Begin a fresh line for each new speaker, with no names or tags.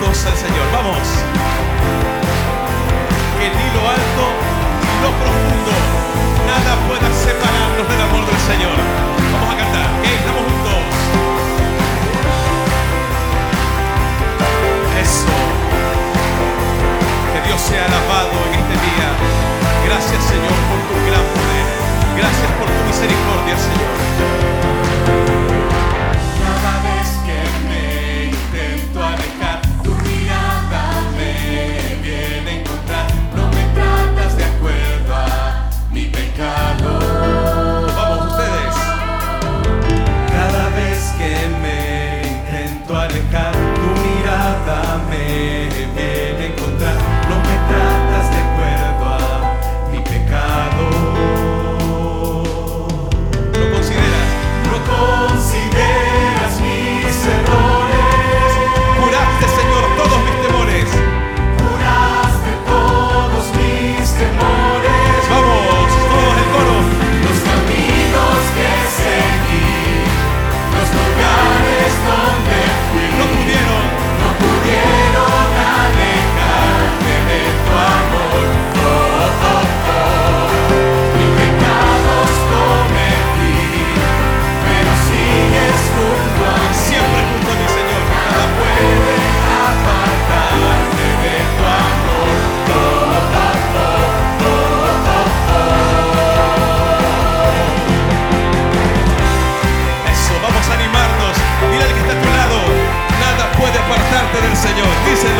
Acerquémonos al Señor, vamos. Que ni lo alto ni lo profundo, nada pueda separarnos del amor del Señor. Vamos a cantar, ¿ok? Estamos juntos. Eso. Que Dios sea alabado en este día. Gracias, Señor, por tu gran poder. Gracias por tu misericordia, Señor.
Cada vez que me intento alejar, tu mirada me viene a encontrar. No me tratas de acuerdo a mi pecado.
Vamos ustedes.
Cada vez que me intento alejar, tu mirada me viene a encontrar. No me tratas de acuerdo a mi pecado.
¿Lo consideras?
No consideras mis errores.
Curaste, Señor, todos mis temores.
Curaste todos mis temores.
Vamos, todos el coro.
Los caminos que seguí, los lugares donde fui,
No pudieron.
alejarme de tu amor. Mis pecados cometí, pero sigues junto a mí.
Siempre junto a mi Señor.
Nada puede apartarte de tu amor.
Eso, vamos a animarnos. Mira el que está a tu lado. Nada puede apartarte del Señor. Díselo.